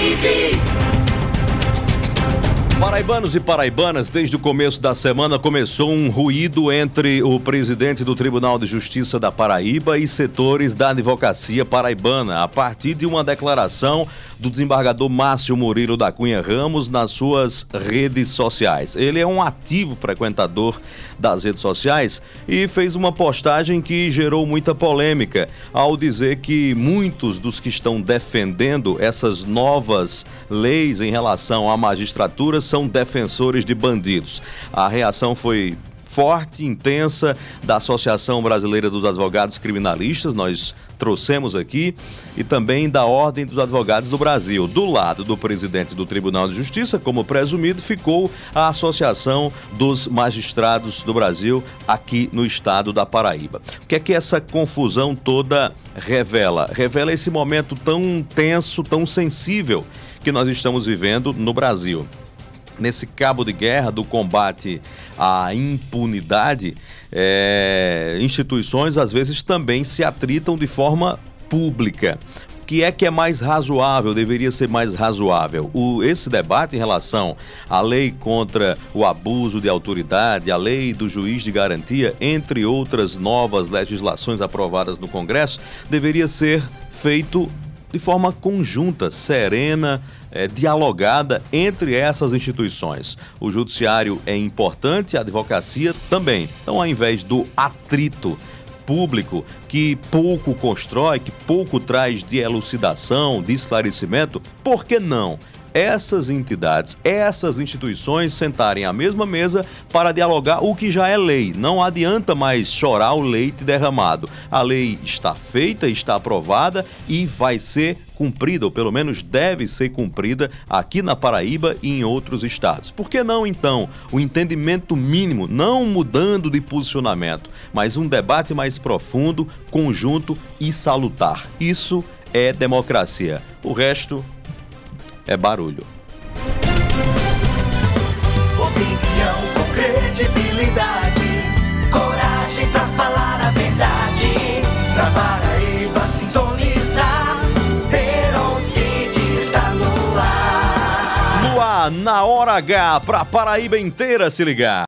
Paraibanos e paraibanas, desde o começo da semana começou um ruído entre o presidente do Tribunal de Justiça da Paraíba e setores da advocacia paraibana, a partir de uma declaração do desembargador Márcio Murilo da Cunha Ramos nas suas redes sociais. Ele é um ativo frequentador das redes sociais e fez uma postagem que gerou muita polêmica ao dizer que muitos dos que estão defendendo essas novas leis em relação à magistratura são defensores de bandidos. A reação foi forte, intensa, da Associação Brasileira dos Advogados Criminalistas, nós trouxemos aqui, e também da Ordem dos Advogados do Brasil. Do lado do presidente do Tribunal de Justiça, como presumido, ficou a Associação dos Magistrados do Brasil aqui no estado da Paraíba. O que é que essa confusão toda revela? Revela esse momento tão tenso, tão sensível que nós estamos vivendo no Brasil. Nesse cabo de guerra do combate à impunidade, instituições às vezes também se atritam de forma pública. O que é mais razoável, deveria ser mais razoável? Esse debate em relação à lei contra o abuso de autoridade, a lei do juiz de garantia, entre outras novas legislações aprovadas no Congresso, deveria ser feito de forma conjunta, serena, dialogada entre essas instituições. O judiciário é importante, a advocacia também. Então, ao invés do atrito público que pouco constrói, que pouco traz de elucidação, de esclarecimento, por que não essas entidades, essas instituições sentarem à mesma mesa para dialogar o que já é lei? Não adianta mais chorar o leite derramado. A lei está feita, está aprovada e vai ser cumprida, ou pelo menos deve ser cumprida aqui na Paraíba e em outros estados. Por que não, então, o entendimento mínimo, não mudando de posicionamento, mas um debate mais profundo, conjunto e salutar? Isso é democracia. O resto é barulho. Opinião com credibilidade, coragem pra falar a verdade. Pra Paraíba sintonizar, Herocide está no ar. No ar, na hora H, pra Paraíba inteira se ligar.